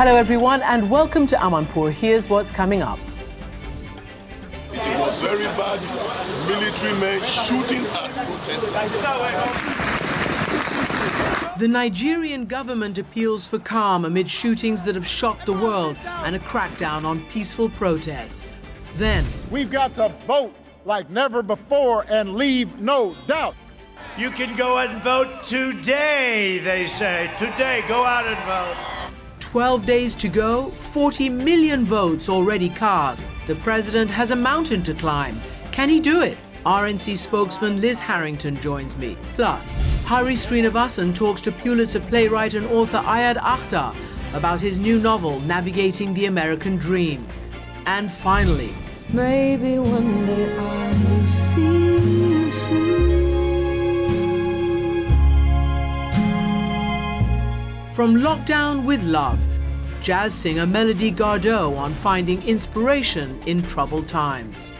Hello everyone and welcome to Amanpour. Here's what's coming up. It was very bad. Military men shooting at protesters. The Nigerian government appeals for calm amid shootings that have shocked the world and a crackdown on peaceful protests. Then, we've got to vote like never before and leave no doubt. You can go out and vote today, they say. Today, go out and vote. 12 days to go, 40 million votes already cast. The president has a mountain to climb. Can he do it? RNC spokesman Liz Harrington joins me. Plus, Hari Srinivasan talks to Pulitzer playwright and author Ayad Akhtar about his new novel, Navigating the American Dream. And finally, maybe one day I will see you soon. From Lockdown with Love, jazz singer Melody Gardot on finding inspiration in troubled times.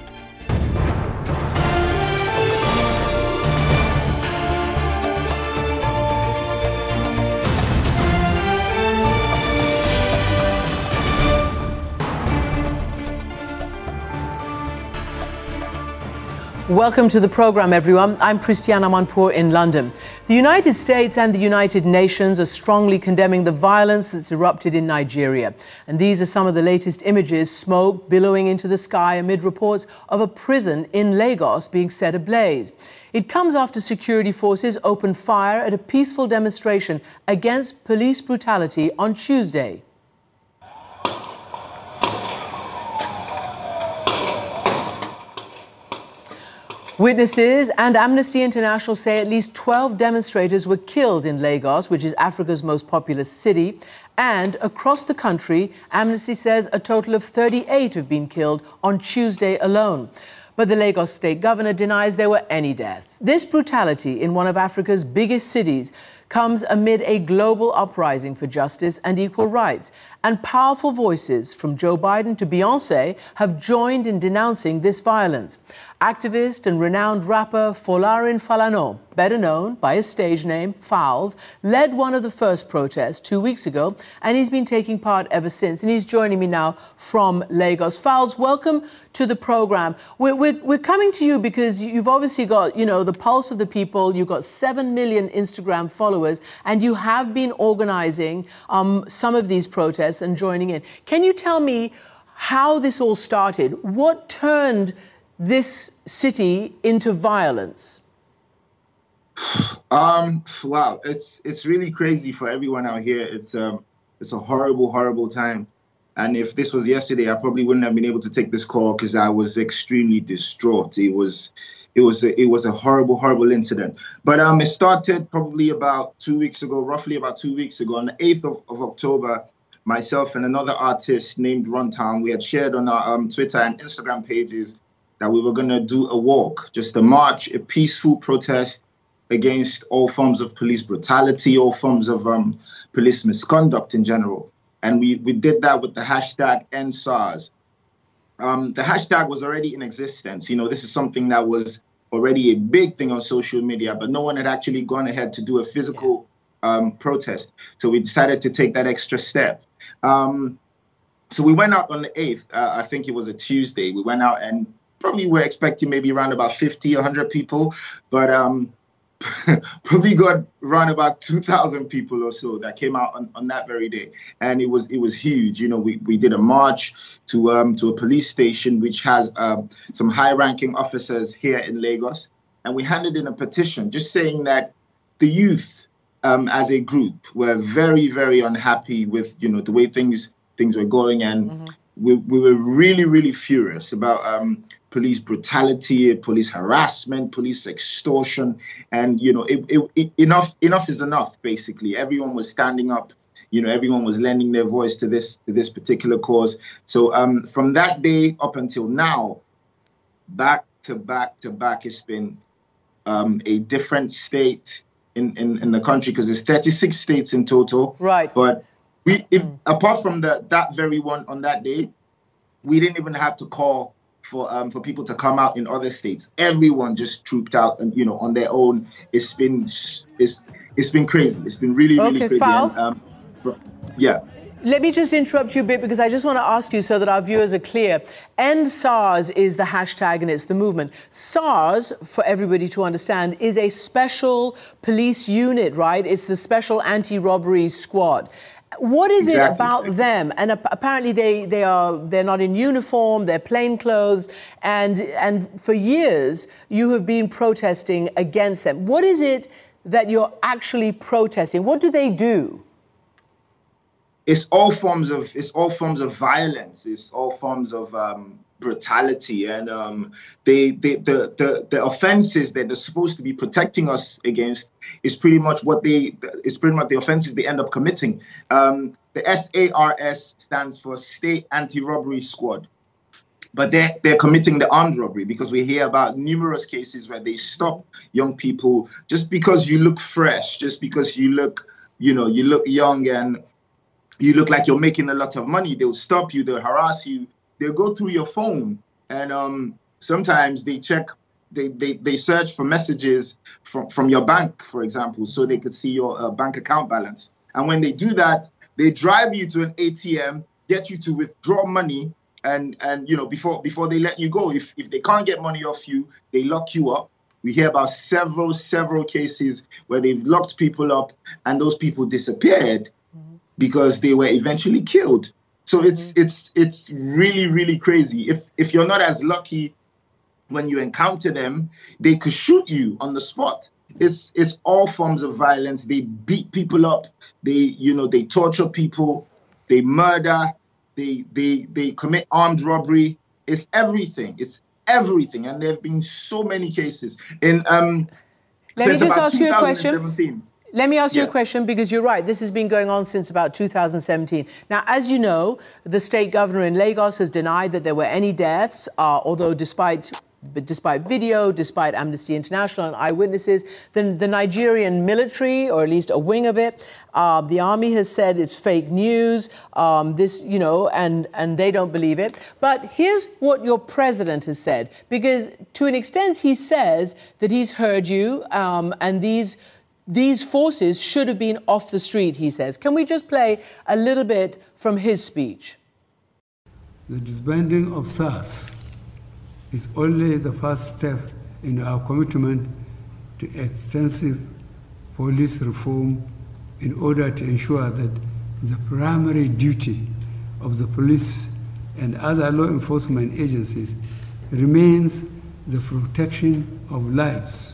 Welcome to the program, everyone. I'm Christiane Amanpour in London. The United States and the United Nations are strongly condemning the violence that's erupted in Nigeria. And these are some of the latest images, smoke billowing into the sky amid reports of a prison in Lagos being set ablaze. It comes after security forces opened fire at a peaceful demonstration against police brutality on Tuesday. Witnesses and Amnesty International say at least 12 demonstrators were killed in Lagos, which is Africa's most populous city. And across the country, Amnesty says a total of 38 have been killed on Tuesday alone. But the Lagos state governor denies there were any deaths. This brutality in one of Africa's biggest cities comes amid a global uprising for justice and equal rights. And powerful voices from Joe Biden to Beyoncé have joined in denouncing this violence. Activist and renowned rapper Folarin Falana, better known by his stage name, Falz, led one of the first protests 2 weeks ago, and he's been taking part ever since. And he's joining me now from Lagos. Falz, welcome to the program. We're coming to you because you've obviously got, the pulse of the people. You've got 7 million Instagram followers, and you have been organizing some of these protests and joining in. Can you tell me how this all started? What turned this city into violence? Wow, it's really crazy for everyone out here. It's a horrible time. And if this was yesterday, I probably wouldn't have been able to take this call because I was extremely distraught. It was a horrible incident. But it started probably about 2 weeks ago, roughly about 2 weeks ago, on the 8th of October. Myself and another artist named Runtown, we had shared on our Twitter and Instagram pages that we were going to do a walk, just a march, a peaceful protest against all forms of police brutality, all forms of police misconduct in general. And we did that with the hashtag #EndSARS. The hashtag was already in existence. This is something that was already a big thing on social media, but no one had actually gone ahead to do a physical protest. So we decided to take that extra step. So we went out on the 8th. I think it was a Tuesday. We went out and probably we're expecting maybe around about 50, 100 people, but probably got around about 2,000 people or so that came out on that very day. And it was huge. We did a march to a police station, which has some high-ranking officers here in Lagos. And we handed in a petition just saying that the youth as a group were very, very unhappy with, the way things were going. And we were really, really furious about police brutality, police harassment, police extortion. And, enough is enough, basically. Everyone was standing up. Everyone was lending their voice to this particular cause. So from that day up until now, back to back, it's been a different state in the country, because there's 36 states in total. Right. But apart from that very one on that day, we didn't even have to call for people to come out in other states. Everyone just trooped out and on their own. It's been crazy. It's been really crazy. Falz? And, yeah. Let me just interrupt you a bit because I just want to ask you so that our viewers are clear. End SARS is the hashtag and it's the movement. SARS, for everybody to understand, is a special police unit, right? It's the special anti-robbery squad. What is it about them? And apparently they're not in uniform, they're plainclothes, and for years you have been protesting against them. What is it that you're actually protesting? What do they do? It's all forms of violence. It's all forms of brutality, and the offenses that they're supposed to be protecting us against is pretty much the offenses they end up committing. The SARS stands for State Anti-Robbery Squad, but they're committing the armed robbery, because we hear about numerous cases where they stop young people just because you look fresh, just because you look young and you look like you're making a lot of money. They'll stop you, they'll harass you, they'll go through your phone, and sometimes they check, they search for messages from your bank, for example, so they could see your bank account balance. And when they do that, they drive you to an ATM, get you to withdraw money, and before they let you go, if they can't get money off you, they lock you up. We hear about several cases where they've locked people up and those people disappeared because they were eventually killed. So it's really, really crazy. If you're not as lucky when you encounter them, they could shoot you on the spot. It's all forms of violence. They beat people up. They torture people. They murder. They commit armed robbery. It's everything. It's everything. And there have been so many cases. Let me just ask you a question. Let me ask you a question, because you're right. This has been going on since about 2017. Now, as you know, the state governor in Lagos has denied that there were any deaths, although despite video, despite Amnesty International and eyewitnesses, the Nigerian military, or at least a wing of it, the army has said it's fake news, and they don't believe it. But here's what your president has said, because to an extent he says that he's heard you, and these forces should have been off the street, he says. Can we just play a little bit from his speech? The disbanding of SARS is only the first step in our commitment to extensive police reform in order to ensure that the primary duty of the police and other law enforcement agencies remains the protection of lives.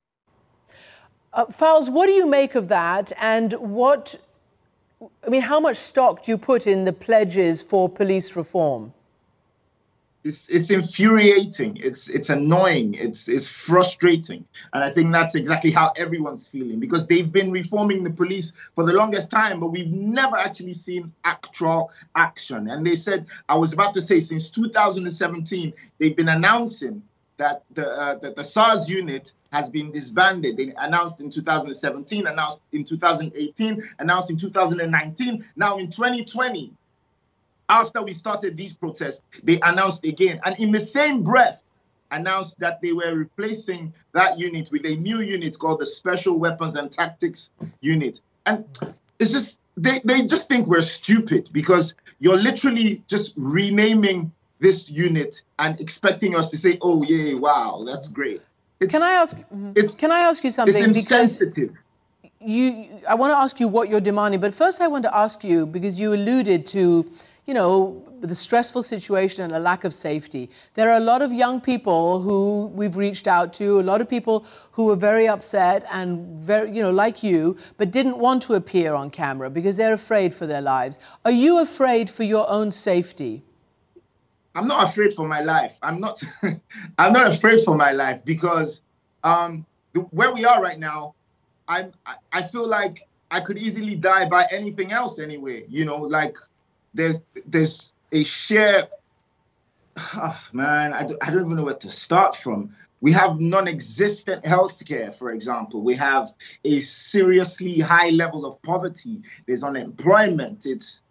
Falz, what do you make of that? And how much stock do you put in the pledges for police reform? It's infuriating. It's annoying. It's frustrating. And I think that's exactly how everyone's feeling, because they've been reforming the police for the longest time, but we've never actually seen actual action. And they said, I was about to say, since 2017, they've been announcing that the SARS unit has been disbanded. They announced in 2017, announced in 2018, announced in 2019. Now in 2020, after we started these protests, they announced again. And in the same breath, announced that they were replacing that unit with a new unit called the Special Weapons and Tactics Unit. And it's just, they just think we're stupid, because you're literally just renaming this unit and expecting us to say, oh, yeah, wow, that's great. Can I ask you something? It's insensitive. I want to ask you what you're demanding, but first I want to ask you, because you alluded to, the stressful situation and a lack of safety. There are a lot of young people who we've reached out to, a lot of people who are very upset and very, like you, but didn't want to appear on camera because they're afraid for their lives. Are you afraid for your own safety? I'm not afraid for my life. I'm not afraid for my life, because where we are right now, I feel like I could easily die by anything else anyway. There's a sheer, man, I don't even know where to start from. We have non-existent healthcare, for example. We have a seriously high level of poverty. There's unemployment.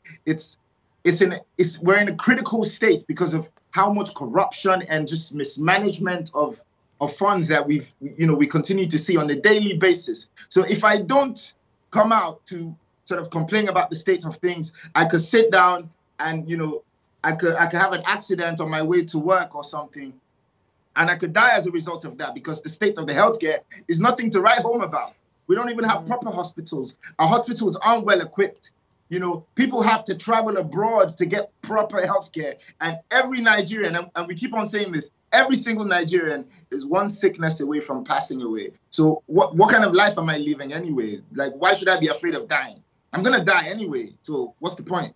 We're in a critical state because of how much corruption and just mismanagement of funds that we continue to see on a daily basis. So if I don't come out to sort of complain about the state of things. I could sit down and, you know, I could have an accident on my way to work or something, and I could die as a result of that because the state of the healthcare is nothing to write home about. We don't even have proper hospitals. Our hospitals aren't well equipped. You know, people have to travel abroad to get proper healthcare. And every Nigerian, and we keep on saying this, every single Nigerian is one sickness away from passing away. So what kind of life am I living anyway? Like, why should I be afraid of dying? I'm going to die anyway. So what's the point?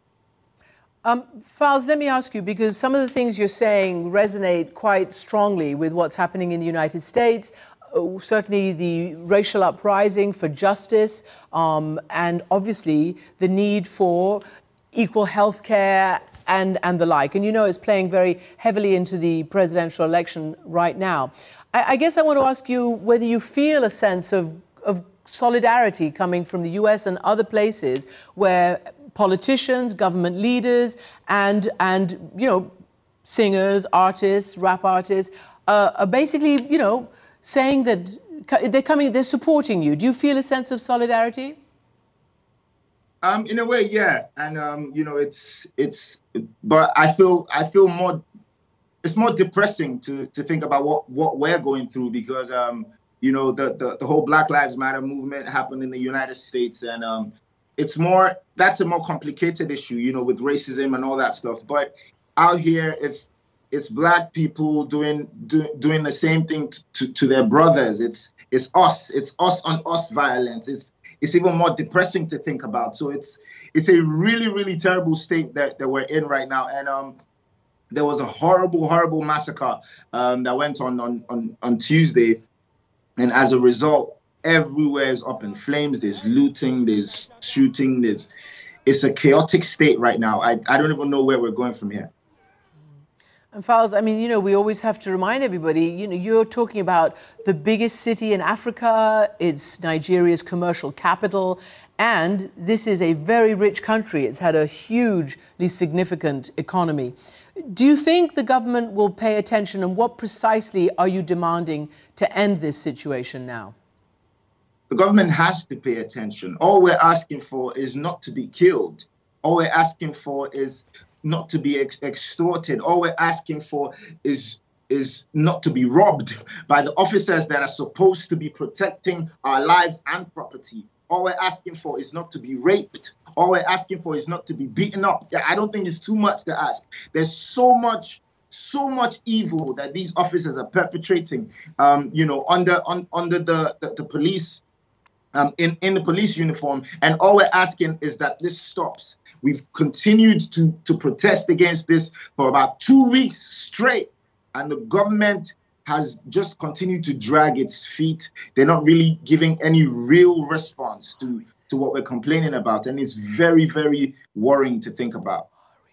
Falz, let me ask you, because some of the things you're saying resonate quite strongly with what's happening in the United States. Certainly the racial uprising for justice, and obviously the need for equal health care and the like. And you know, it's playing very heavily into the presidential election right now. I guess I want to ask you whether you feel a sense of solidarity coming from the US and other places where politicians, government leaders, and you know, singers, artists, rap artists are basically, you know, saying that they're supporting you. Do you feel a sense of solidarity? In a way, yeah. And you know, but I feel more, it's more depressing to think about what we're going through, because you know, the whole Black Lives Matter movement happened in the United States, and that's a more complicated issue, you know, with racism and all that stuff. But out here, it's Black people doing the same thing to their brothers. It's us on us violence. It's even more depressing to think about. So it's a really, really terrible state that we're in right now. And there was a horrible massacre that went on Tuesday, and as a result, everywhere is up in flames. There's looting, there's shooting, it's a chaotic state right now. I don't even know where we're going from here. And Falz, I mean, you know, we always have to remind everybody, you know, you're talking about the biggest city in Africa. It's Nigeria's commercial capital. And this is a very rich country. It's had a hugely significant economy. Do you think the government will pay attention, and what precisely are you demanding to end this situation now? The government has to pay attention. All we're asking for is not to be killed. All we're asking for is not to be extorted. All we're asking for is not to be robbed by the officers that are supposed to be protecting our lives and property. All we're asking for is not to be raped. All we're asking for is not to be beaten up. I don't think it's too much to ask. There's so much evil that these officers are perpetrating, you know, under the police, in the police uniform. And all we're asking is that this stops. We've continued to protest against this for about 2 weeks straight, and the government has just continued to drag its feet. They're not really giving any real response to what we're complaining about, and it's very, very worrying to think about.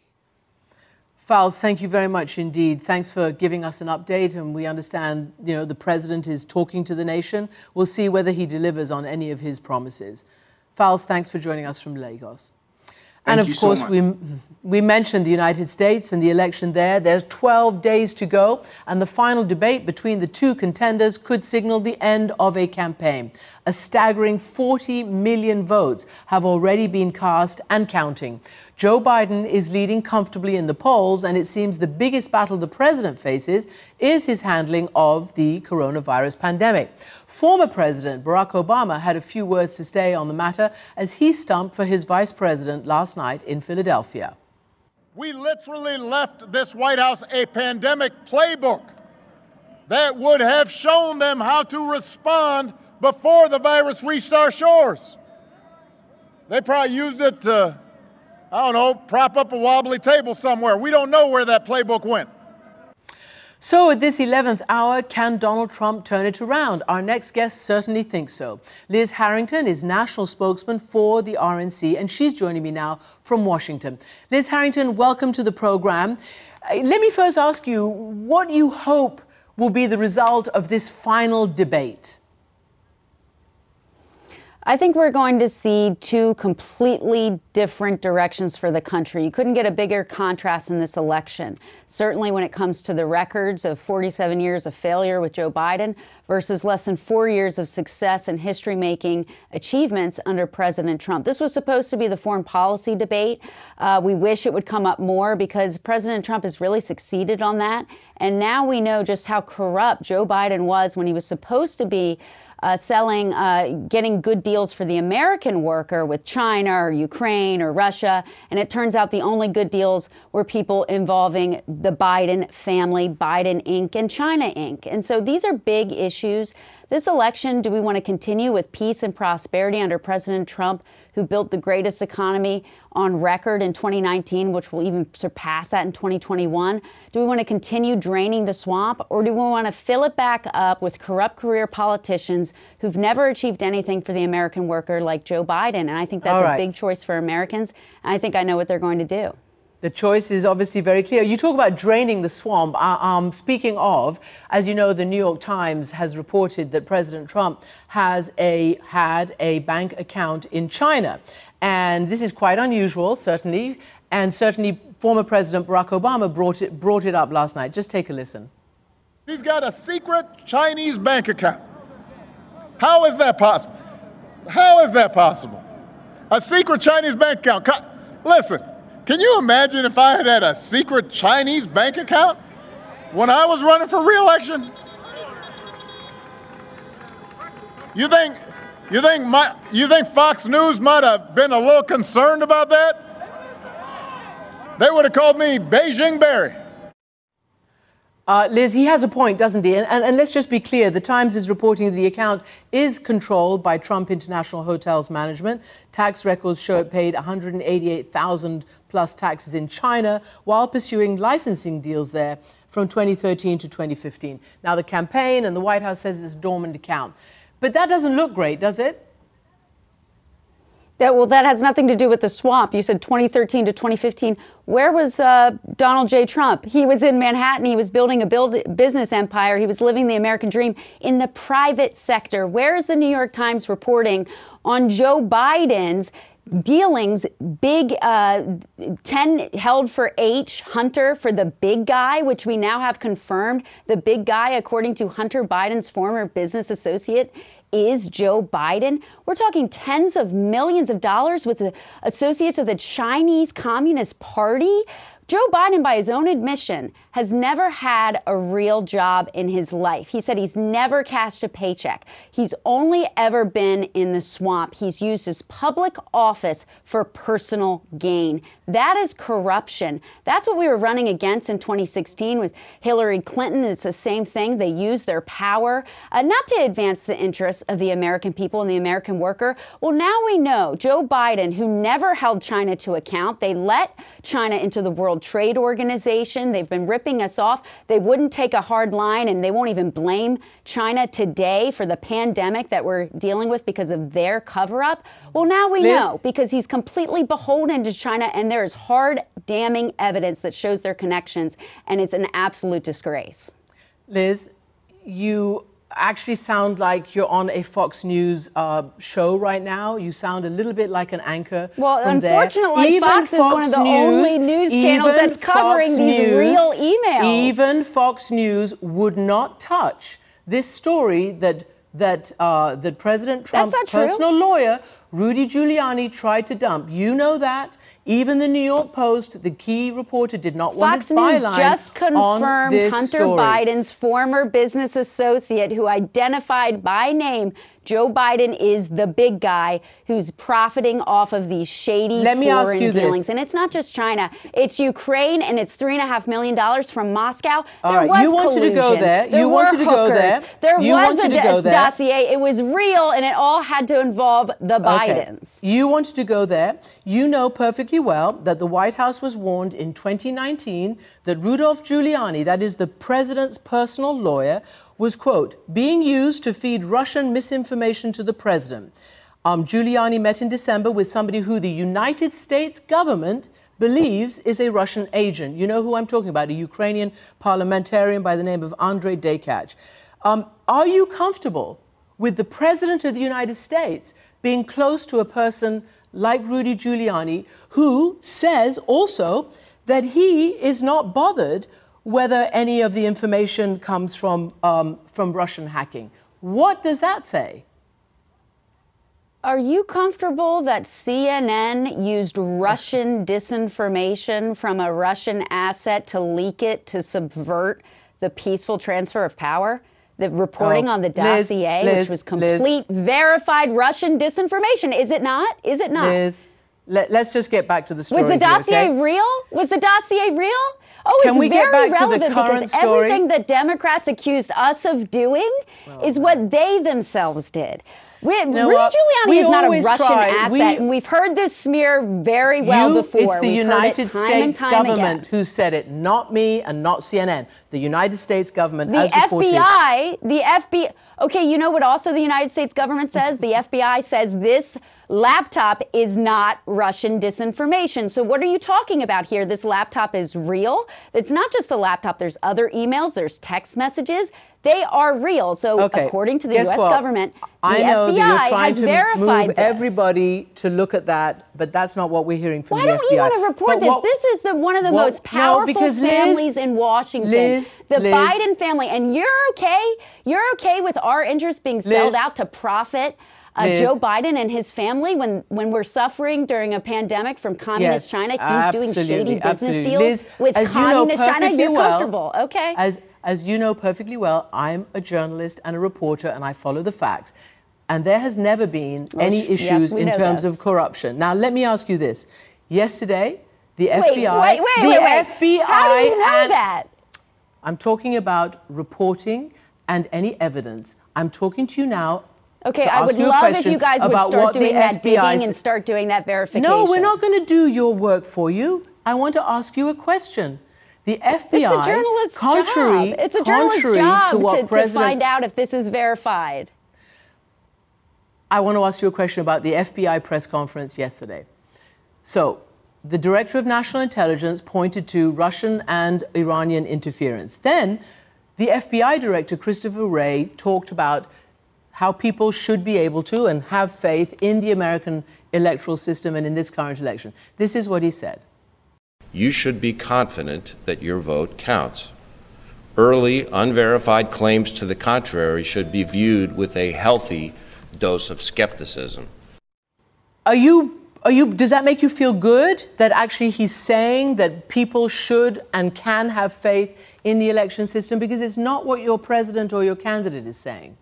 Falz, thank you very much indeed. Thanks for giving us an update, and we understand, you know, the president is talking to the nation. We'll see whether he delivers on any of his promises. Falz, thanks for joining us from Lagos. And of course, we mentioned the United States and the election there. There's 12 days to go, and the final debate between the two contenders could signal the end of a campaign. A staggering 40 million votes have already been cast and counting. Joe Biden is leading comfortably in the polls, and it seems the biggest battle the president faces is his handling of the coronavirus pandemic. Former President Barack Obama had a few words to say on the matter as he stumped for his vice president last night in Philadelphia. We literally left this White House a pandemic playbook that would have shown them how to respond before the virus reached our shores. They probably used it to, I don't know, prop up a wobbly table somewhere. We don't know where that playbook went. So at this 11th hour, can Donald Trump turn it around? Our next guest certainly thinks so. Liz Harrington is national spokesman for the RNC, and she's joining me now from Washington. Liz Harrington, welcome to the program. Let me first ask you what you hope will be the result of this final debate. I think we're going to see two completely different directions for the country. You couldn't get a bigger contrast in this election. Certainly when it comes to the records of 47 years of failure with Joe Biden versus less than 4 years of success and history-making achievements under President Trump. This was supposed to be the foreign policy debate. We wish it would come up more because President Trump has really succeeded on that. And now we know just how corrupt Joe Biden was when he was supposed to be getting good deals for the American worker with China or Ukraine or Russia. And it turns out the only good deals were people involving the Biden family, Biden Inc. and China Inc. And so these are big issues. This election, do we want to continue with peace and prosperity under President Trump, who built the greatest economy on record in 2019, which will even surpass that in 2021? Do we want to continue draining the swamp, or do we want to fill it back up with corrupt career politicians who've never achieved anything for the American worker like Joe Biden? And I think that's a big choice for Americans. And I think I know what they're going to do. The choice is obviously very clear. You talk about draining the swamp. Speaking of, as you know, the New York Times has reported that President Trump had a bank account in China. And this is quite unusual, certainly. And certainly former President Barack Obama brought it up last night. Just take a listen. He's got a secret Chinese bank account. How is that possible? How is that possible? A secret Chinese bank account. Listen. Can you imagine if I had a secret Chinese bank account when I was running for re-election? You think Fox News might have been a little concerned about that? They would have called me Beijing Barry. Liz, he has a point, doesn't he? And let's just be clear. The Times is reporting that the account is controlled by Trump International Hotels Management. Tax records show it paid $188,000 plus taxes in China while pursuing licensing deals there from 2013 to 2015. Now, the campaign and the White House says it's a dormant account. But that doesn't look great, does it? That has nothing to do with the swamp. You said 2013 to 2015. Where was Donald J. Trump? He was in Manhattan. He was building a business empire. He was living the American dream in the private sector. Where is the New York Times reporting on Joe Biden's dealings, big 10 held for H, Hunter, for the big guy, which we now have confirmed. The big guy, according to Hunter Biden's former business associate, is Joe Biden. We're talking tens of millions of dollars with the associates of the Chinese Communist Party. Joe Biden, by his own admission, has never had a real job in his life. He said he's never cashed a paycheck. He's only ever been in the swamp. He's used his public office for personal gain. That is corruption. That's what we were running against in 2016 with Hillary Clinton. It's the same thing. They use their power not to advance the interests of the American people and the American worker. Well, now we know Joe Biden, who never held China to account, they let China into the World Trade Organization. They've been ripping us off. They wouldn't take a hard line, and they won't even blame China today for the pandemic that we're dealing with because of their cover-up. Well, now we know, because he's completely beholden to China, and there is hard, damning evidence that shows their connections, and it's an absolute disgrace. Liz, you actually sound like you're on a Fox News show right now. You sound a little bit like an anchor. Well, from unfortunately, Fox is one of the only news channels that's covering these real emails. Even Fox News would not touch this story that President Trump's personal lawyer, Rudy Giuliani, tried to dump. You know that. Even the New York Post, the key reporter, did not want his byline on this story. Fox News just confirmed Hunter Biden's former business associate, who identified by name Joe Biden is the big guy who's profiting off of these shady foreign dealings. And it's not just China. It's Ukraine, and it's $3.5 million from Moscow. There was you wanted collusion. To go there. There you were wanted to hookers. go there. There you was a dossier. It was real, and it all had to involve the Bidens. You wanted to go there. You know perfectly well that the White House was warned in 2019 that Rudolph Giuliani, that is the president's personal lawyer, was, quote, being used to feed Russian misinformation to the president. Giuliani met in December with somebody who the United States government believes is a Russian agent. You know who I'm talking about, a Ukrainian parliamentarian by the name of Andrei Dekach. Are you comfortable with the president of the United States being close to a person like Rudy Giuliani, who says also that he is not bothered whether any of the information comes from Russian hacking. What does that say? Are you comfortable that CNN used Russian disinformation from a Russian asset to leak it to subvert the peaceful transfer of power? The reporting on the dossier, which was complete, verified Russian disinformation. Is it not? Is it not? Liz, let's just get back to the story. Was the dossier real? Was the dossier real? Oh, it's very relevant because everything that Democrats accused us of doing is what they themselves did. Rudy Giuliani is not a Russian asset, and we've heard this smear very well before. It's the United States government who said it, not me and not CNN. The United States government, as reported. The FBI. Okay, you know what also the United States government says? The FBI says this laptop is not Russian disinformation. So what are you talking about here? This laptop is real. It's not just the laptop. There's other emails. There's text messages. They are real. So according to the U.S. government, the FBI has verified this. Everybody to look at that, but that's not what we're hearing from the FBI. Why don't you want to report this? This is one of the most powerful families in Washington, the Biden family. And you're okay? You're okay with our interests being sold out to profit? Joe Biden and his family, when we're suffering during a pandemic from communist China, he's doing shady business deals with communist China. You're comfortable, okay? As you know perfectly well, I'm a journalist and a reporter, and I follow the facts. And there has never been any issues in terms of corruption. Now, let me ask you this. Yesterday, the FBI... Wait. How do you know that? I'm talking about reporting and any evidence. I'm talking to you now. Okay, I would love if you guys would start doing that digging and start doing that verification. No, we're not going to do your work for you. I want to ask you a question. The FBI, it's a journalist's job. It's a journalist's job to find out if this is verified. I want to ask you a question about the FBI press conference yesterday. So, the Director of National Intelligence pointed to Russian and Iranian interference. Then, the FBI Director, Christopher Wray, talked about how people should be able to and have faith in the American electoral system and in this current election. This is what he said. You should be confident that your vote counts. Early, unverified claims to the contrary should be viewed with a healthy dose of skepticism. Does that make you feel good that actually he's saying that people should and can have faith in the election system? Because it's not what your president or your candidate is saying.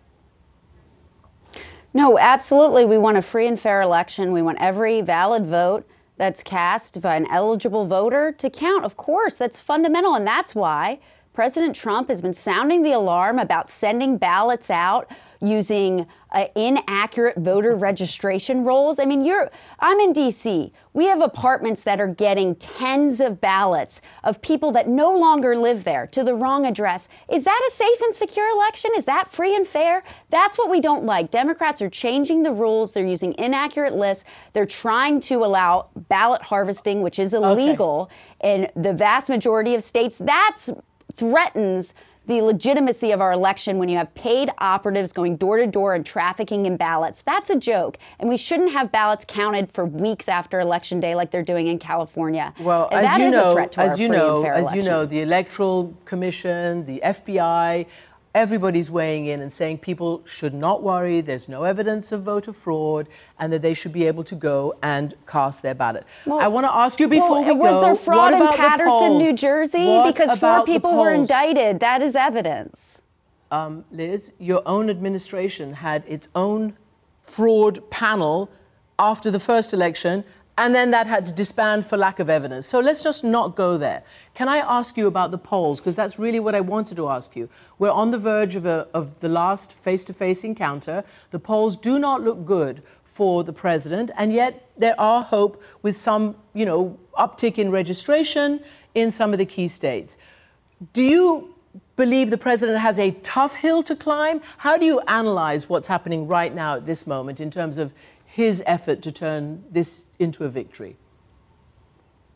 No, absolutely. We want a free and fair election. We want every valid vote that's cast by an eligible voter to count. Of course, that's fundamental. And that's why President Trump has been sounding the alarm about sending ballots out using inaccurate voter registration rolls. I mean, I'm in D.C. We have apartments that are getting tens of ballots of people that no longer live there to the wrong address. Is that a safe and secure election? Is that free and fair? That's what we don't like. Democrats are changing the rules. They're using inaccurate lists. They're trying to allow ballot harvesting, which is illegal in the vast majority of states. That threatens the legitimacy of our election when you have paid operatives going door to door and trafficking in ballots. That's a joke. And we shouldn't have ballots counted for weeks after Election Day like they're doing in California. Well, as you know, the Electoral Commission, the FBI, everybody's weighing in and saying people should not worry, there's no evidence of voter fraud, and that they should be able to go and cast their ballot. Well, I want to ask you before we go, was there fraud in Paterson, New Jersey? Because 4 people were indicted. That is evidence. Liz, your own administration had its own fraud panel after the first election, and then that had to disband for lack of evidence. So let's just not go there. Can I ask you about the polls? Because that's really what I wanted to ask you. We're on the verge of the last face-to-face encounter. The polls do not look good for the president, and yet there are hope with some, uptick in registration in some of the key states. Do you believe the president has a tough hill to climb? How do you analyze what's happening right now at this moment in terms of his effort to turn this into a victory?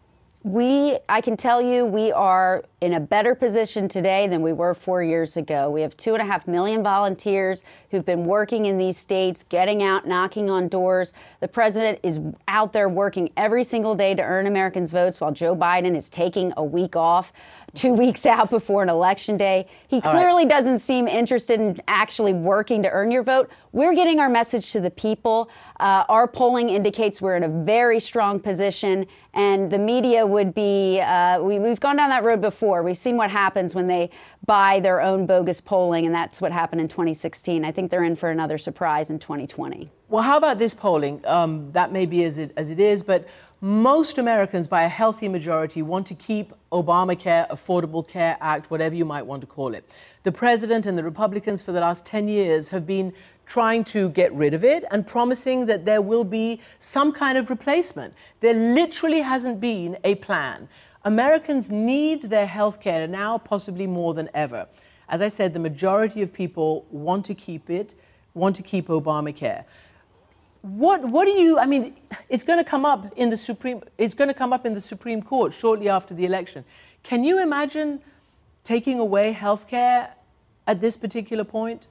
I can tell you we are in a better position today than we were 4 years ago. We have 2.5 million volunteers who've been working in these states, getting out, knocking on doors. The president is out there working every single day to earn Americans' votes while Joe Biden is taking a week off, 2 weeks out before an election day. He clearly doesn't seem interested in actually working to earn your vote. We're getting our message to the people. Our polling indicates we're in a very strong position, and the media would be, we've gone down that road before. We've seen what happens when they buy their own bogus polling, and that's what happened in 2016. I think they're in for another surprise in 2020. Well, how about this polling? That may be as it is, but most Americans, by a healthy majority, want to keep Obamacare, Affordable Care Act, whatever you might want to call it. The president and the Republicans for the last 10 years have been trying to get rid of it and promising that there will be some kind of replacement. There literally hasn't been a plan. Americans need their health care now, possibly more than ever. As I said, the majority of people want to keep it, want to keep Obamacare. What do you, I mean, it's going to come up in the Supreme Court shortly after the election. Can you imagine taking away health care at this particular point?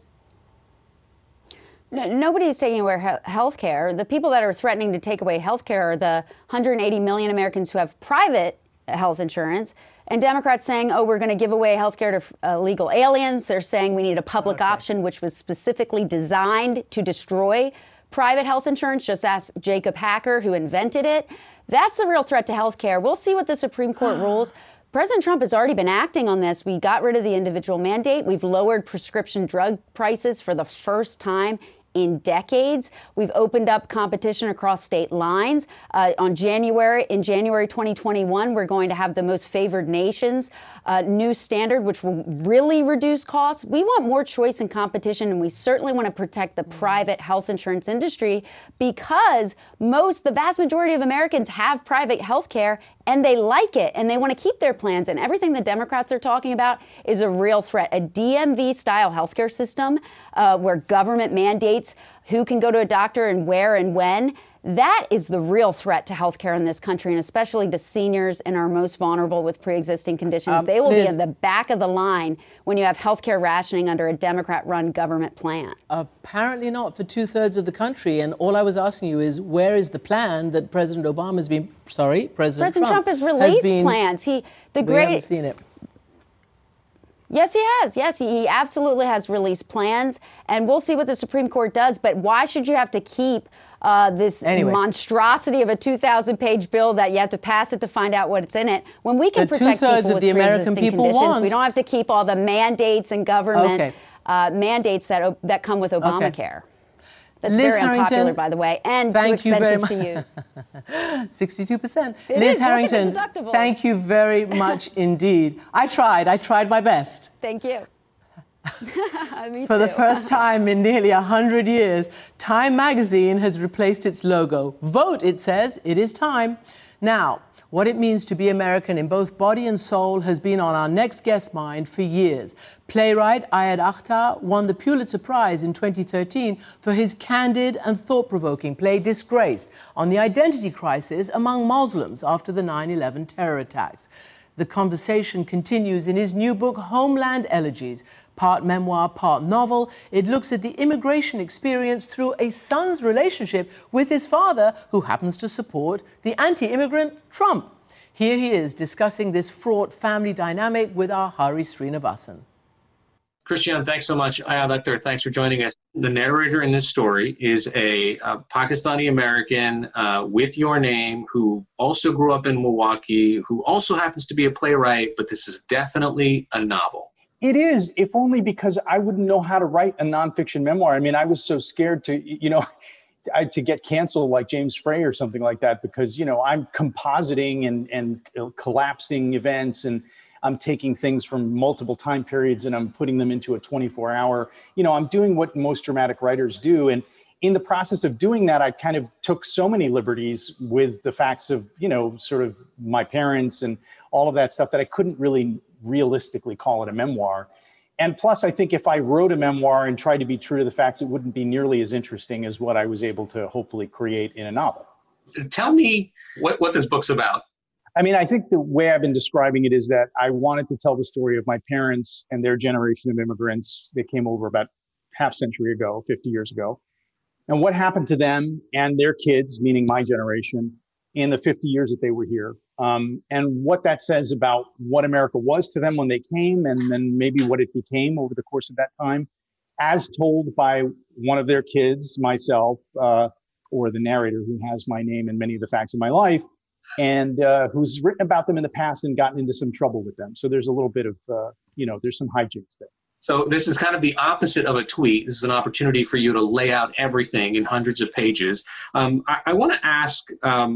No, nobody's taking away health care. The people that are threatening to take away health care are the 180 million Americans who have private health insurance. And Democrats saying, oh, we're going to give away health care to illegal aliens. They're saying we need a public option, which was specifically designed to destroy private health insurance. Just ask Jacob Hacker, who invented it. That's the real threat to health care. We'll see what the Supreme Court rules. President Trump has already been acting on this. We got rid of the individual mandate. We've lowered prescription drug prices for the first time in decades. We've opened up competition across state lines. In January 2021, we're going to have the most favored nations new standard, which will really reduce costs. We want more choice and competition, and we certainly want to protect the private health insurance industry because the vast majority of Americans have private health care and they like it and they want to keep their plans. And everything the Democrats are talking about is a real threat. A DMV-style healthcare system where government mandates who can go to a doctor and where and when. That is the real threat to healthcare in this country, and especially to seniors and our most vulnerable with pre-existing conditions. They will be at the back of the line when you have healthcare rationing under a Democrat-run government plan. Apparently not for 2/3 of the country. And all I was asking you is, where is the plan that President Trump has released plans. We haven't seen it. Yes, he has. Yes, he absolutely has released plans, and we'll see what the Supreme Court does. But why should you have to keep this monstrosity of a 2,000-page bill that you have to pass it to find out what's in it when we can protect people with pre-existing conditions? We don't have to keep all the mandates and government mandates that come with Obamacare. That's Liz very unpopular, by the way, and too expensive to use. 62%. Liz Harrington, thank you very much indeed. I tried my best. Thank you. For the first time in nearly 100 years, Time magazine has replaced its logo. Vote, it says. It is time. Now, what it means to be American in both body and soul has been on our next guest's mind for years. Playwright Ayad Akhtar won the Pulitzer Prize in 2013 for his candid and thought-provoking play Disgraced on the identity crisis among Muslims after the 9/11 terror attacks. The conversation continues in his new book, Homeland Elegies. Part memoir, part novel. It looks at the immigration experience through a son's relationship with his father, who happens to support the anti-immigrant Trump. Here he is discussing this fraught family dynamic with our Hari Srinivasan. Christiane, thanks so much. Ayad Akhtar, thanks for joining us. The narrator in this story is a Pakistani-American with your name who also grew up in Milwaukee, who also happens to be a playwright, but this is definitely a novel. It is, if only because I wouldn't know how to write a nonfiction memoir. I mean, I was so scared to get canceled like James Frey or something like that because, I'm compositing and collapsing events, and I'm taking things from multiple time periods and I'm putting them into a 24-hour, I'm doing what most dramatic writers do. And in the process of doing that, I kind of took so many liberties with the facts of, sort of my parents and all of that stuff that I couldn't really realistically call it a memoir. And plus, I think if I wrote a memoir and tried to be true to the facts, it wouldn't be nearly as interesting as what I was able to hopefully create in a novel. Tell me what this book's about. I mean, I think the way I've been describing it is that I wanted to tell the story of my parents and their generation of immigrants. They came over about half century ago, 50 years ago. And what happened to them and their kids, meaning my generation, in the 50 years that they were here. And what that says about what America was to them when they came, and then maybe what it became over the course of that time, as told by one of their kids, myself, or the narrator who has my name and many of the facts of my life, and who's written about them in the past and gotten into some trouble with them. So there's a little bit of, there's some hijinks there. So this is kind of the opposite of a tweet. This is an opportunity for you to lay out everything in hundreds of pages. I want to ask,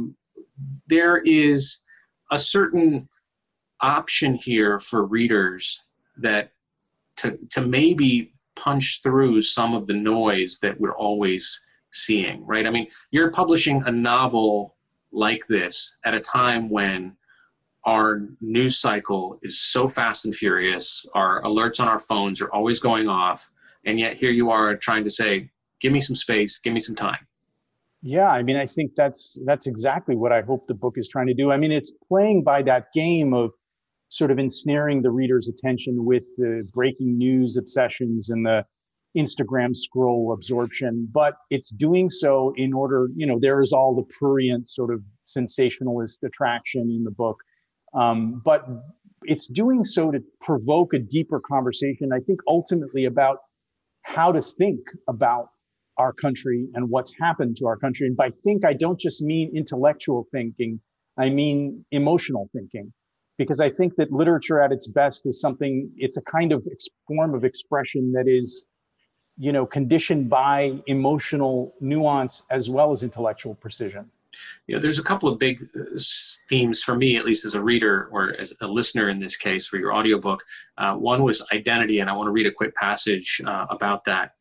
there is a certain option here for readers that to maybe punch through some of the noise that we're always seeing, right? I mean, you're publishing a novel like this at a time when our news cycle is so fast and furious, our alerts on our phones are always going off, and yet here you are trying to say, give me some space, give me some time. Yeah, I mean, I think that's exactly what I hope the book is trying to do. I mean, it's playing by that game of sort of ensnaring the reader's attention with the breaking news obsessions and the Instagram scroll absorption, but it's doing so in order, there is all the prurient sort of sensationalist attraction in the book. But it's doing so to provoke a deeper conversation, I think, ultimately about how to think about our country and what's happened to our country. And by think, I don't just mean intellectual thinking, I mean emotional thinking. Because I think that literature at its best is it's a kind of form of expression that is, conditioned by emotional nuance as well as intellectual precision. There's a couple of big themes for me, at least as a reader or as a listener in this case for your audiobook. One was identity, and I want to read a quick passage about that.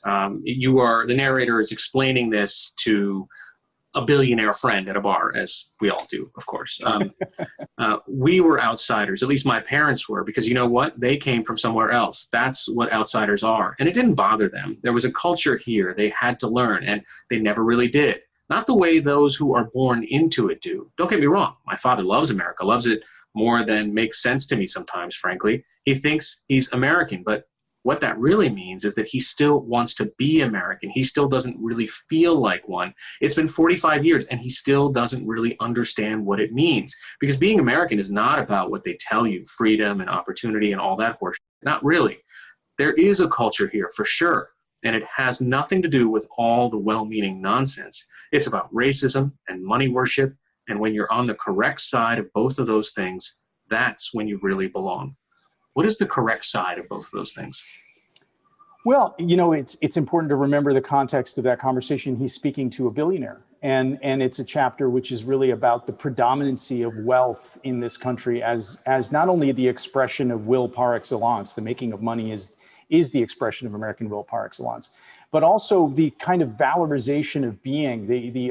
The narrator is explaining this to a billionaire friend at a bar, as we all do, of course. We were outsiders, at least my parents were, because you know what? They came from somewhere else. That's what outsiders are. And it didn't bother them. There was a culture here they had to learn, and they never really did. Not the way those who are born into it do. Don't get me wrong. My father loves America, loves it more than makes sense to me sometimes, frankly. He thinks he's American, but what that really means is that he still wants to be American. He still doesn't really feel like one. It's been 45 years and he still doesn't really understand what it means. Because being American is not about what they tell you, freedom and opportunity and all that horseshit. Not really. There is a culture here for sure. And it has nothing to do with all the well-meaning nonsense. It's about racism and money worship. And when you're on the correct side of both of those things, that's when you really belong. What is the correct side of both of those things? Well, it's important to remember the context of that conversation. He's speaking to a billionaire, and it's a chapter which is really about the predominancy of wealth in this country as not only the expression of will par excellence, the making of money is the expression of American will par excellence, but also the kind of valorization of being.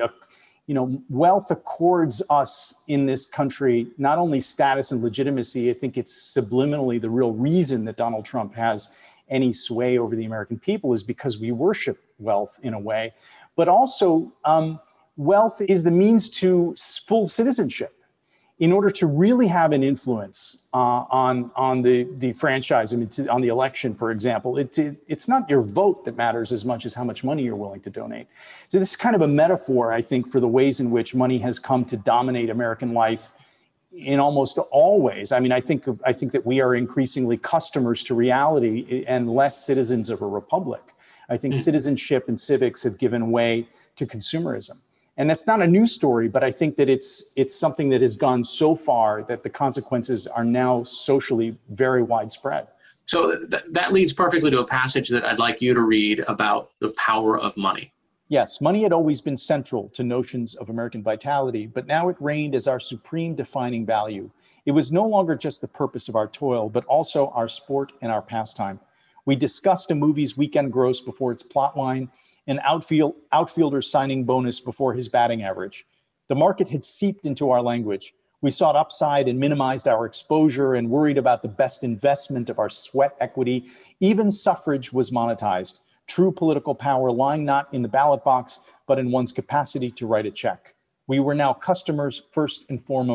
Wealth accords us in this country not only status and legitimacy. I think it's subliminally the real reason that Donald Trump has any sway over the American people is because we worship wealth in a way, but also wealth is the means to full citizenship. In order to really have an influence on the franchise, on the election, for example, it's not your vote that matters as much as how much money you're willing to donate. So this is kind of a metaphor, I think, for the ways in which money has come to dominate American life in almost all ways. I think that we are increasingly customers to reality and less citizens of a republic. I think citizenship and civics have given way to consumerism. And that's not a news story, but I think that it's something that has gone so far that the consequences are now socially very widespread. So that leads perfectly to a passage that I'd like you to read about the power of money. Yes, money had always been central to notions of American vitality, but now it reigned as our supreme defining value. It was no longer just the purpose of our toil, but also our sport and our pastime. We discussed a movie's weekend gross before its plotline, an outfielder's signing bonus before his batting average. The market had seeped into our language. We sought upside and minimized our exposure and worried about the best investment of our sweat equity. Even suffrage was monetized. True political power lying not in the ballot box, but in one's capacity to write a check. We were now customers first and foremost,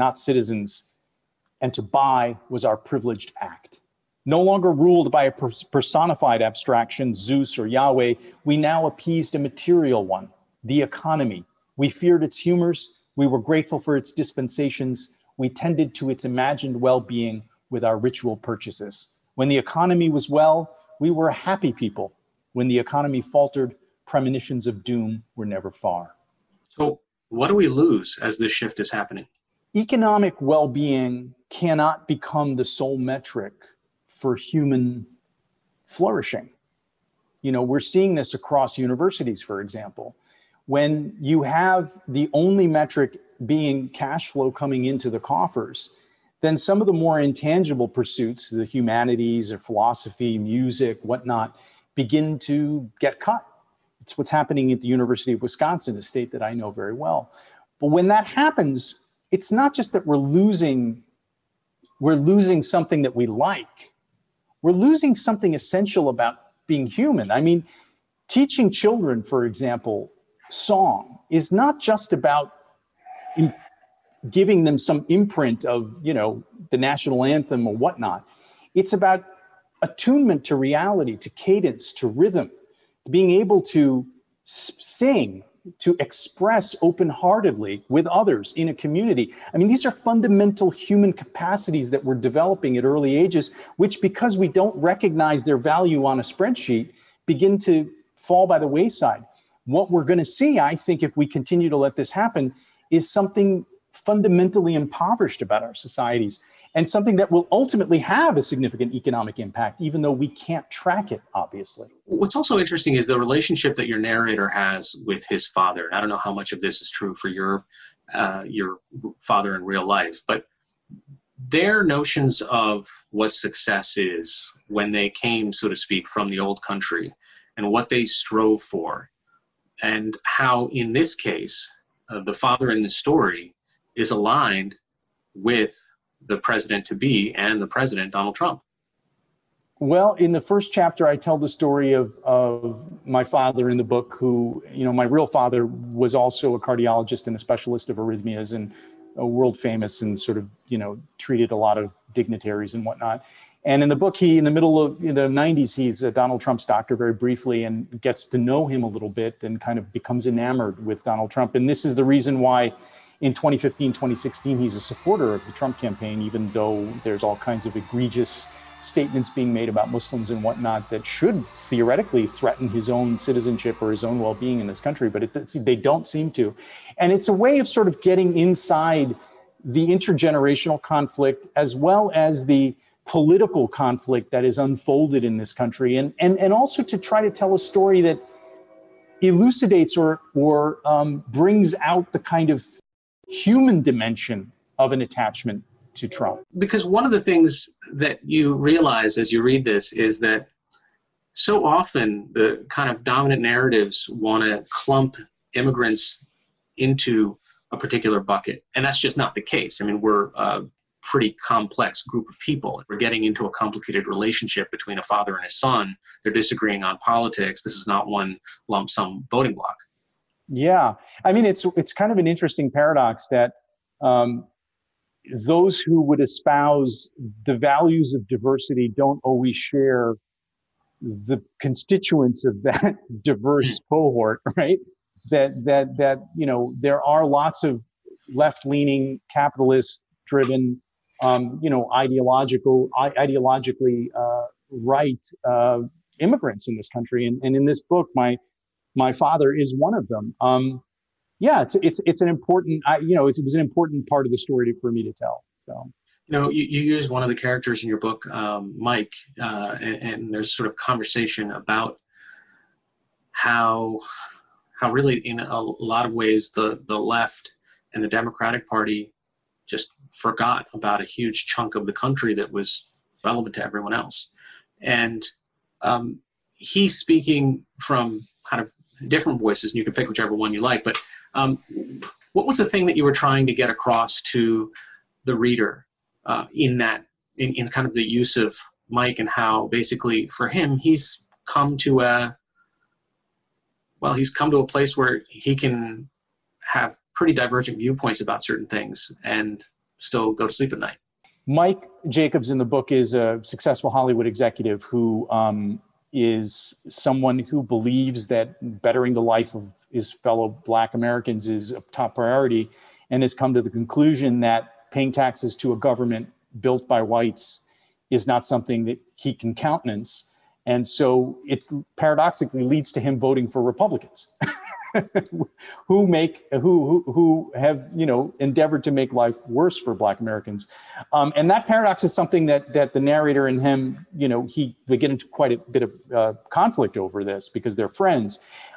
not citizens, and to buy was our privileged act. No longer ruled by a personified abstraction, Zeus or Yahweh, we now appeased a material one, the economy. We feared its humors, we were grateful for its dispensations, we tended to its imagined well-being with our ritual purchases. When the economy was well, we were a happy people. When the economy faltered, premonitions of doom were never far. So what do we lose as this shift is happening? Economic well-being cannot become the sole metric for human flourishing. You know, we're seeing this across universities, for example. When you have the only metric being cash flow coming into the coffers, then some of the more intangible pursuits, the humanities or philosophy, music, whatnot, begin to get cut. It's what's happening at the University of Wisconsin, a state that I know very well. But when that happens, it's not just that we're losing something that we like. We're losing something essential about being human. I mean, teaching children, for example, song is not just about giving them some imprint of, you know, the national anthem or whatnot. It's about attunement to reality, to cadence, to rhythm, being able to sing, to express open-heartedly with others in a community. I mean, these are fundamental human capacities that we're developing at early ages, which, because we don't recognize their value on a spreadsheet, begin to fall by the wayside. What we're going to see, I think, if we continue to let this happen, is something fundamentally impoverished about our societies, and something that will ultimately have a significant economic impact, even though we can't track it, obviously. What's also interesting is the relationship that your narrator has with his father. I don't know how much of this is true for your father in real life, but their notions of what success is when they came, so to speak, from the old country, and what they strove for, and how, in this case, the father in the story is aligned with the president-to-be and the president, Donald Trump. Well, in the first chapter, I tell the story of my father in the book, who, you know, my real father was also a cardiologist and a specialist of arrhythmias, and a world famous, and sort of, you know, treated a lot of dignitaries and whatnot. And in the book, he, in the middle of the 90s, he's Donald Trump's doctor very briefly, and gets to know him a little bit and kind of becomes enamored with Donald Trump. And this is the reason why in 2015, 2016, he's a supporter of the Trump campaign, even though there's all kinds of egregious statements being made about Muslims and whatnot that should theoretically threaten his own citizenship or his own well-being in this country, but they don't seem to. And it's a way of sort of getting inside the intergenerational conflict, as well as the political conflict that is unfolded in this country, and also to try to tell a story that elucidates or brings out the kind of human dimension of an attachment to Trump. Because one of the things that you realize as you read this is that so often the kind of dominant narratives want to clump immigrants into a particular bucket. And that's just not the case. I mean, we're a pretty complex group of people. We're getting into a complicated relationship between a father and a son. They're disagreeing on politics. This is not one lump sum voting block. Yeah. I mean, it's kind of an interesting paradox that those who would espouse the values of diversity don't always share the constituents of that diverse cohort, right? That you know, there are lots of left-leaning, capitalist-driven, you know, ideologically right immigrants in this country, and in this book, my father is one of them. Yeah, it's an important, you know, it was an important part of the story for me to tell. So, you know, you use one of the characters in your book, Mike, and there's sort of conversation about how really in a lot of ways the left and the Democratic Party just forgot about a huge chunk of the country that was relevant to everyone else. And he's speaking from kind of different voices, and you can pick whichever one you like, but what was the thing that you were trying to get across to the reader in kind of the use of Mike, and how basically for him, he's come to a place where he can have pretty divergent viewpoints about certain things and still go to sleep at night. Mike Jacobs in the book is a successful Hollywood executive who is someone who believes that bettering the life of his fellow Black Americans is a top priority, and has come to the conclusion that paying taxes to a government built by whites is not something that he can countenance. And so it paradoxically leads to him voting for Republicans who have, you know, endeavored to make life worse for Black Americans. And that paradox is something that the narrator and him, you know, they get into quite a bit of conflict over this because they're friends.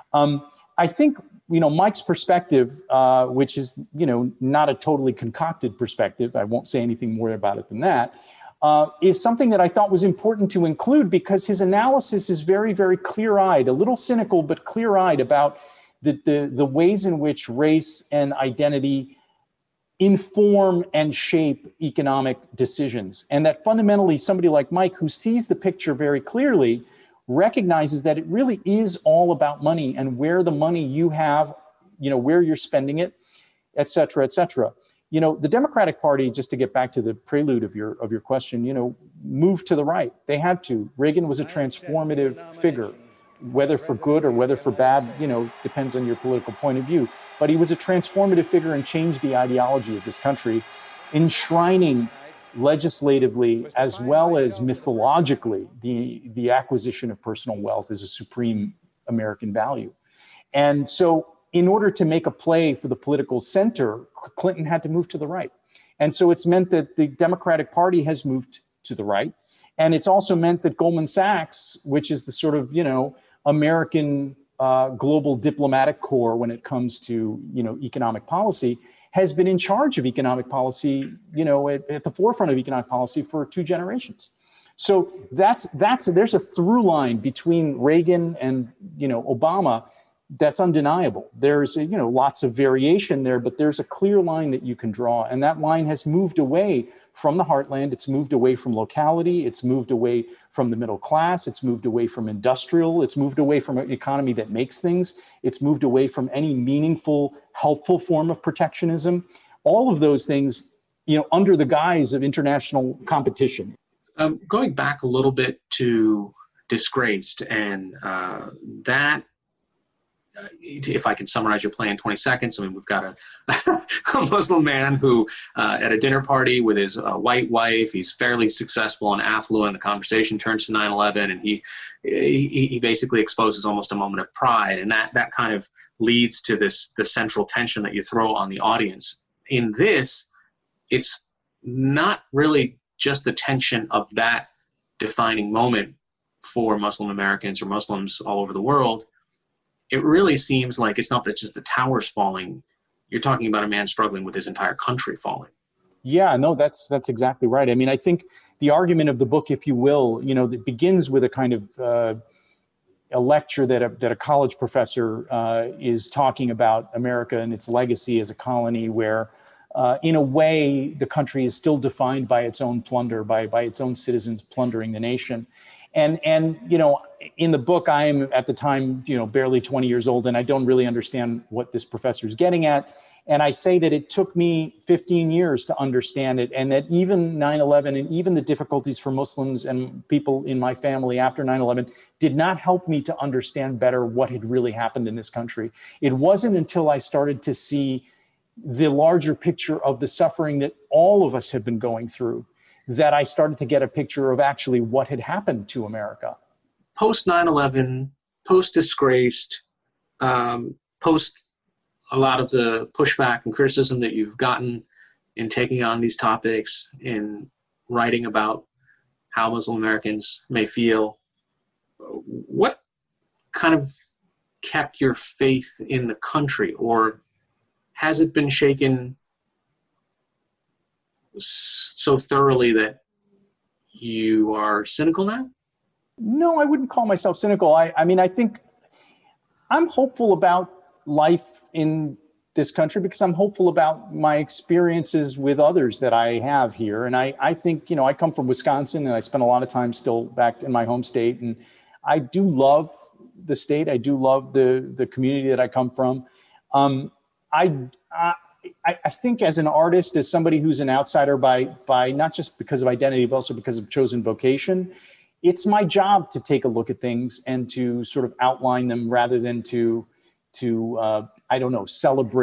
I think, you know, Mike's perspective, which is, you know, not a totally concocted perspective, I won't say anything more about it than that, is something that I thought was important to include because his analysis is very, very clear-eyed, a little cynical, but clear-eyed about the ways in which race and identity inform and shape economic decisions. And that fundamentally somebody like Mike, who sees the picture very clearly, recognizes that it really is all about money and where the money you have, you know, where you're spending it, et cetera, et cetera. You know, the Democratic Party, just to get back to the prelude of your question, you know, moved to the right. They had to. Reagan was a transformative figure, whether for good or whether for bad, you know, depends on your political point of view. But he was a transformative figure and changed the ideology of this country, enshrining legislatively as well as mythologically the acquisition of personal wealth is a supreme American value. And so in order to make a play for the political center, Clinton had to move to the right. And so it's meant that the Democratic Party has moved to the right. And it's also meant that Goldman Sachs, which is the sort of, you know, American global diplomatic corps when it comes to, you know, economic policy, has been in charge of economic policy, you know, at the forefront of economic policy for 2 generations. So there's a through line between Reagan and, you know, Obama that's undeniable. There's, you know, lots of variation there, but there's a clear line that you can draw. And that line has moved away from the heartland. It's moved away from locality. It's moved away from the middle class. It's moved away from industrial. It's moved away from an economy that makes things. It's moved away from any meaningful, helpful form of protectionism. All of those things, you know, under the guise of international competition. Going back a little bit to Disgraced and that, if I can summarize your play in 20 seconds, I mean, we've got a Muslim man who, at a dinner party with his white wife, he's fairly successful and affluent. The conversation turns to 9/11, and he basically exposes almost a moment of pride, and that kind of leads to the central tension that you throw on the audience. In this, it's not really just the tension of that defining moment for Muslim Americans or Muslims all over the world. It really seems like it's not that just the towers falling. You're talking about a man struggling with his entire country falling. Yeah, no, that's exactly right. I mean, I think the argument of the book, if you will, you know, that begins with a kind of a lecture that a college professor is talking about America and its legacy as a colony where, in a way, the country is still defined by its own plunder, by its own citizens plundering the nation. And you know, in the book, I am at the time, you know, barely 20 years old, and I don't really understand what this professor is getting at. And I say that it took me 15 years to understand it, and that even 9/11 and even the difficulties for Muslims and people in my family after 9/11 did not help me to understand better what had really happened in this country. It wasn't until I started to see the larger picture of the suffering that all of us have been going through that I started to get a picture of actually what had happened to America. Post 9/11, post Disgraced, post a lot of the pushback and criticism that you've gotten in taking on these topics, in writing about how Muslim Americans may feel, what kind of kept your faith in the country, or has it been shaken so thoroughly that you are cynical now? No, I wouldn't call myself cynical. I mean, I think I'm hopeful about life in this country because I'm hopeful about my experiences with others that I have here. And I think, you know, I come from Wisconsin and I spend a lot of time still back in my home state. And I do love the state. I do love the community that I come from. I think as an artist, as somebody who's an outsider by not just because of identity, but also because of chosen vocation, it's my job to take a look at things and to sort of outline them rather than to I don't know,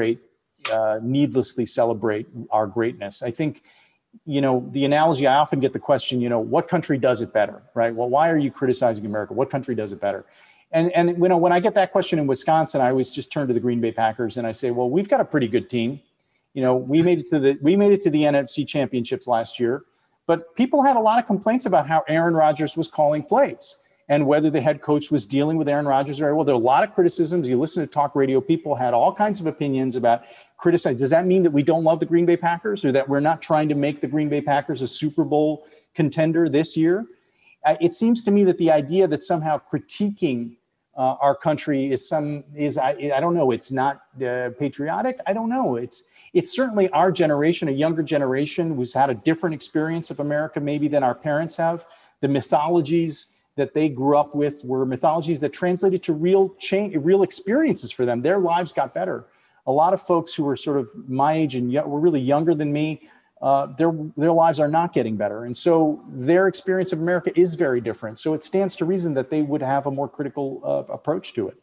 needlessly celebrate our greatness. I think, the analogy, I often get the question, what country does it better, right? Well, why are you criticizing America? What country does it better? And when I get that question in Wisconsin, I always just turn to the Green Bay Packers and I say, well, we've got a pretty good team. We made it to the NFC championships last year, but people had a lot of complaints about how Aaron Rodgers was calling plays and whether the head coach was dealing with Aaron Rodgers very well. There are a lot of criticisms. You listen to talk radio, people had all kinds of opinions about criticizing. Does that mean that we don't love the Green Bay Packers or that we're not trying to make the Green Bay Packers a Super Bowl contender this year? It seems to me that the idea that somehow critiquing our country is I don't know, it's not patriotic. I don't know. It's certainly our generation, a younger generation who's had a different experience of America maybe than our parents have. The mythologies that they grew up with were mythologies that translated to real experiences for them. Their lives got better. A lot of folks who were sort of my age and were really younger than me, their lives are not getting better. And so their experience of America is very different. So it stands to reason that they would have a more critical approach to it.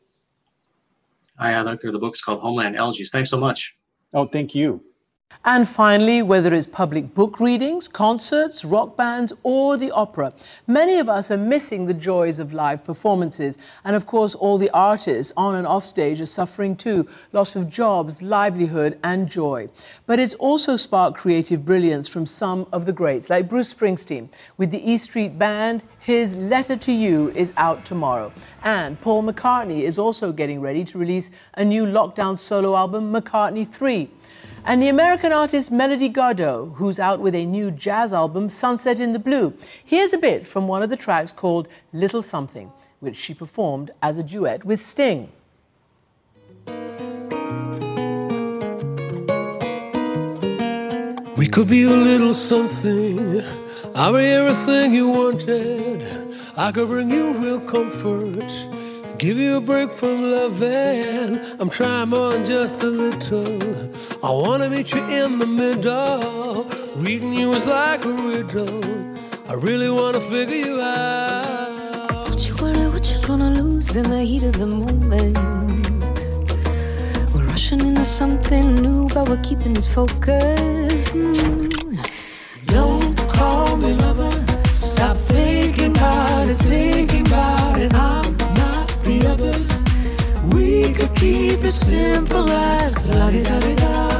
Hi, Doctor. The book's called Homeland Elegies. Thanks so much. Oh, thank you. And finally, whether it's public book readings, concerts, rock bands, or the opera, many of us are missing the joys of live performances. And of course, all the artists on and off stage are suffering too, loss of jobs, livelihood, and joy. But it's also sparked creative brilliance from some of the greats, like Bruce Springsteen. With the E Street Band, his Letter to You is out tomorrow. And Paul McCartney is also getting ready to release a new lockdown solo album, McCartney 3. And the American artist Melody Gardot, who's out with a new jazz album, Sunset in the Blue. Here's a bit from one of the tracks called Little Something, which she performed as a duet with Sting. We could be a little something, I'll be everything you wanted. I could bring you real comfort, give you a break from loving. I'm trying more than just a little. I wanna meet you in the middle. Reading you is like a riddle. I really wanna figure you out. Don't you worry what you're gonna lose in the heat of the moment. We're rushing into something new, but we're keeping it focused. Don't call me lover. Stop thinking about it, thinking about it. I'm not the others. We could keep it simple as la-di-da-di-da.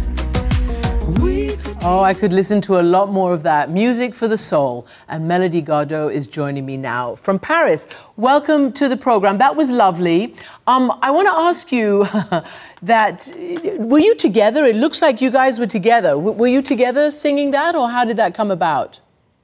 Oh, I could listen to a lot more of that. Music for the soul. And Melody Gardot is joining me now from Paris. Welcome to the program. That was lovely. I want to ask you that, were you together? It looks like you guys were together. Were you together singing that, or how did that come about?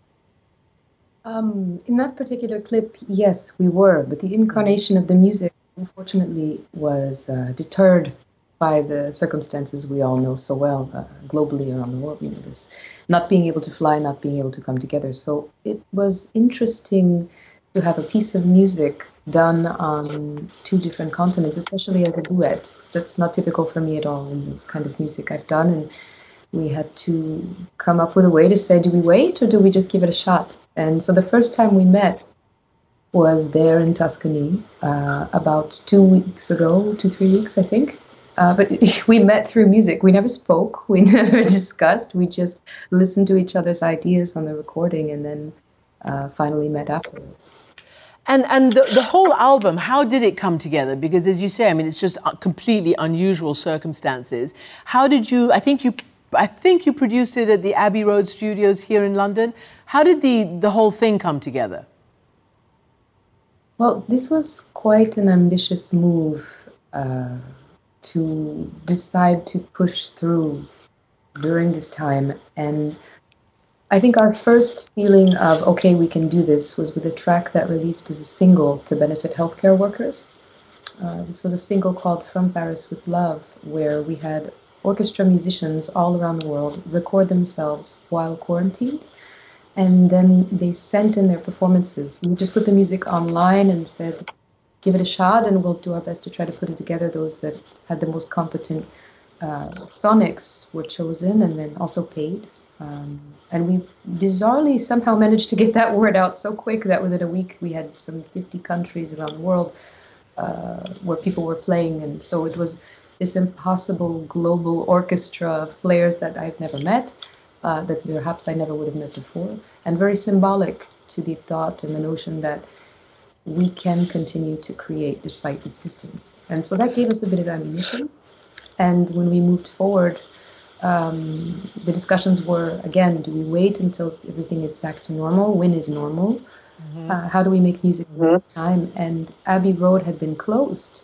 In that particular clip, yes, we were. But the incarnation of the music, unfortunately, was deterred by the circumstances we all know so well, globally around the world, this not being able to fly, not being able to come together. So it was interesting to have a piece of music done on two different continents, especially as a duet. That's not typical for me at all in the kind of music I've done. And we had to come up with a way to say, do we wait or do we just give it a shot? And so the first time we met was there in Tuscany about 2 weeks ago, 2-3 weeks, I think. But we met through music. We never spoke. We never discussed. We just listened to each other's ideas on the recording and then finally met afterwards. And the whole album, how did it come together? Because as you say, I mean, it's just completely unusual circumstances. How did you, I think you produced it at the Abbey Road Studios here in London. How did the whole thing come together? Well, this was quite an ambitious move to decide to push through during this time. And I think our first feeling of, okay, we can do this, was with a track that released as a single to benefit healthcare workers. This was a single called From Paris with Love, where we had orchestra musicians all around the world record themselves while quarantined. And then they sent in their performances. We just put the music online and said, give it a shot and we'll do our best to try to put it together, those that had the most competent Sonics were chosen and then also paid. And we bizarrely somehow managed to get that word out so quick that within a week we had some 50 countries around the world where people were playing. And so it was this impossible global orchestra of players that I've never met, that perhaps I never would have met before, and very symbolic to the thought and the notion that we can continue to create despite this distance. And so that gave us a bit of ammunition. And when we moved forward, the discussions were, again, do we wait until everything is back to normal? When is normal? How do we make music in this time? And Abbey Road had been closed.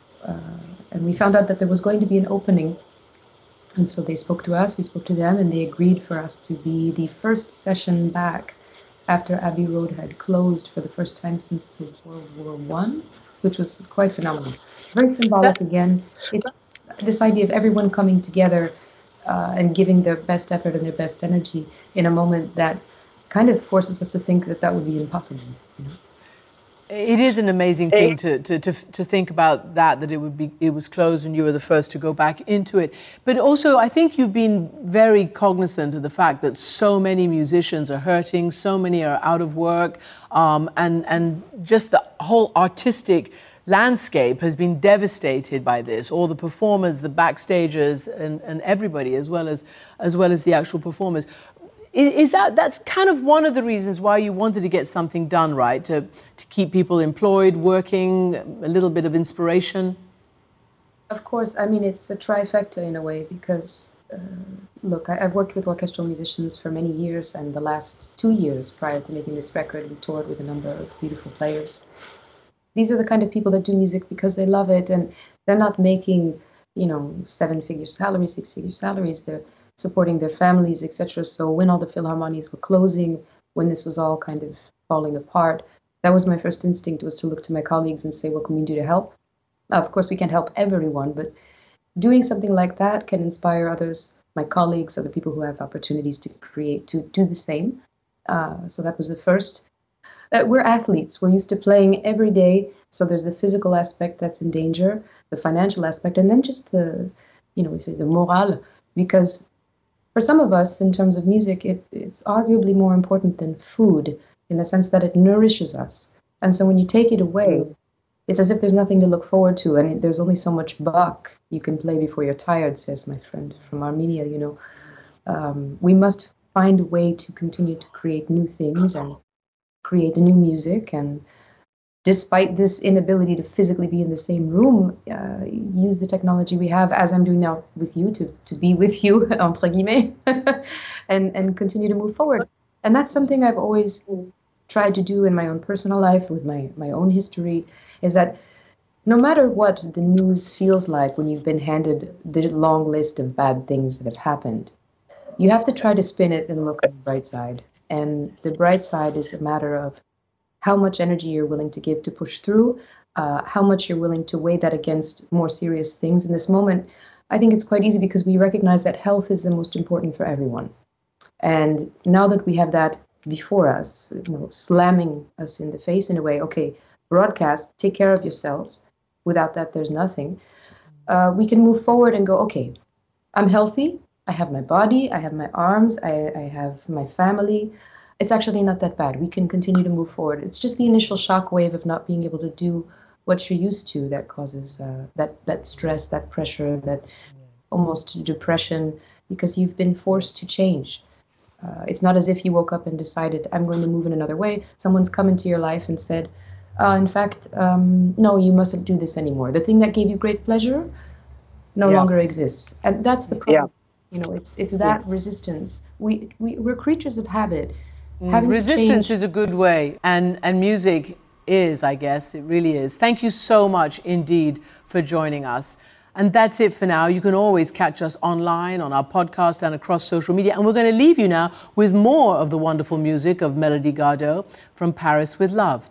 And we found out that there was going to be an opening. And so they spoke to us, we spoke to them, and they agreed for us to be the first session back after Abbey Road had closed for the first time since the World War I, which was quite phenomenal. Very symbolic again. It's this idea of everyone coming together and giving their best effort and their best energy in a moment that kind of forces us to think that that would be impossible. You know? It is an amazing thing to think about that it was closed and you were the first to go back into it. But also, I think you've been very cognizant of the fact that so many musicians are hurting, so many are out of work, and just the whole artistic landscape has been devastated by this. All the performers, the backstagers, and everybody, as well as the actual performers. Is that's kind of one of the reasons why you wanted to get something done, right? To keep people employed, working, a little bit of inspiration? Of course. I mean, it's a trifecta in a way because, look, I've worked with orchestral musicians for many years, and the last 2 years prior to making this record, we toured with a number of beautiful players. These are the kind of people that do music because they love it, and they're not making, 7-figure salaries, 6-figure salaries. They're supporting their families, etc. So when all the Philharmonies were closing, when this was all kind of falling apart, that was my first instinct, was to look to my colleagues and say, what can we do to help? Now, of course, we can't help everyone, but doing something like that can inspire others, my colleagues, other people who have opportunities to create, to do the same. So that was the first. We're athletes. We're used to playing every day. So there's the physical aspect that's in danger, the financial aspect, and then just the, we say the morale, because for some of us, in terms of music, it's arguably more important than food in the sense that it nourishes us. And so when you take it away, it's as if there's nothing to look forward to, and there's only so much Bach you can play before you're tired, says my friend from Armenia, We must find a way to continue to create new things and create new music, and despite this inability to physically be in the same room, use the technology we have, as I'm doing now with you, to be with you, entre guillemets, and continue to move forward. And that's something I've always tried to do in my own personal life, with my own history, is that no matter what the news feels like when you've been handed the long list of bad things that have happened, you have to try to spin it and look on the bright side. And the bright side is a matter of how much energy you're willing to give to push through, how much you're willing to weigh that against more serious things. In this moment, I think it's quite easy because we recognize that health is the most important for everyone. And now that we have that before us, slamming us in the face in a way, okay, broadcast, take care of yourselves. Without that, there's nothing. We can move forward and go, okay, I'm healthy. I have my body, I have my arms, I have my family. It's actually not that bad. We can continue to move forward. It's just the initial shock wave of not being able to do what you're used to that causes that stress, that pressure, that almost depression, because you've been forced to change. It's not as if you woke up and decided, I'm going to move in another way. Someone's come into your life and said, in fact, no, you mustn't do this anymore. The thing that gave you great pleasure no longer exists. And that's the problem. It's that resistance. We're creatures of habit. Resistance is a good way, and music is, I guess, it really is. Thank you so much indeed for joining us. And that's it for now. You can always catch us online, on our podcast, and across social media. And we're going to leave you now with more of the wonderful music of Melody Gardot from Paris with Love.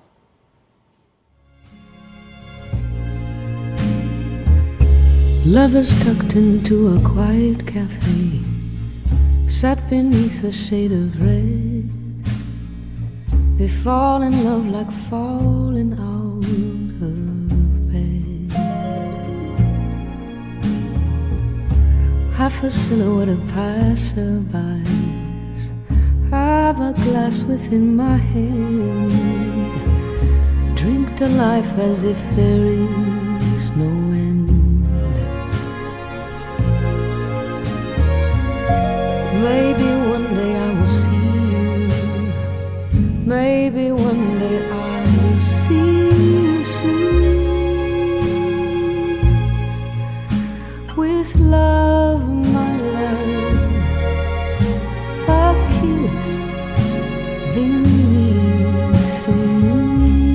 Lovers tucked into a quiet cafe sat beneath a shade of red. They fall in love like falling out of bed. half a silhouette of passerbys. Have a glass within my hand. Drink to life as if there is no end. Maybe one day I will see you. Maybe one day I will see you soon. With love, my love, a kiss beneath the moon.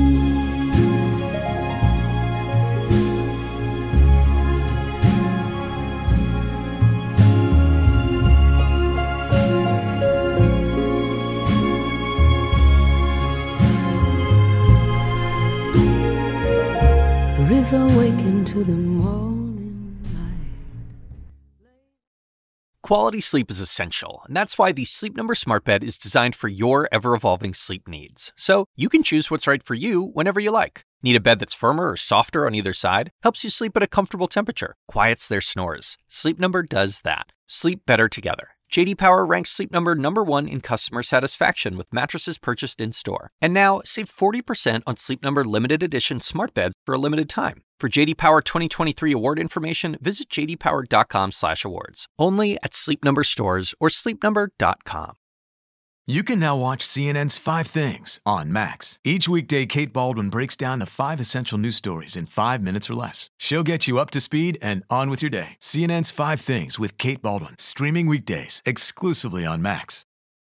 River waking to the morning light. Quality sleep is essential, and that's why the Sleep Number Smart Bed is designed for your ever-evolving sleep needs. So you can choose what's right for you whenever you like. Need a bed that's firmer or softer on either side? Helps you sleep at a comfortable temperature. Quiets their snores. Sleep Number does that. Sleep better together. J.D. Power ranks Sleep Number #1 in customer satisfaction with mattresses purchased in-store. And now, save 40% on Sleep Number limited edition smart beds for a limited time. For J.D. Power 2023 award information, visit jdpower.com/awards. Only at Sleep Number stores or sleepnumber.com. You can now watch CNN's 5 Things on Max. Each weekday, Kate Baldwin breaks down the 5 essential news stories in 5 minutes or less. She'll get you up to speed and on with your day. CNN's 5 Things with Kate Baldwin, streaming weekdays exclusively on Max.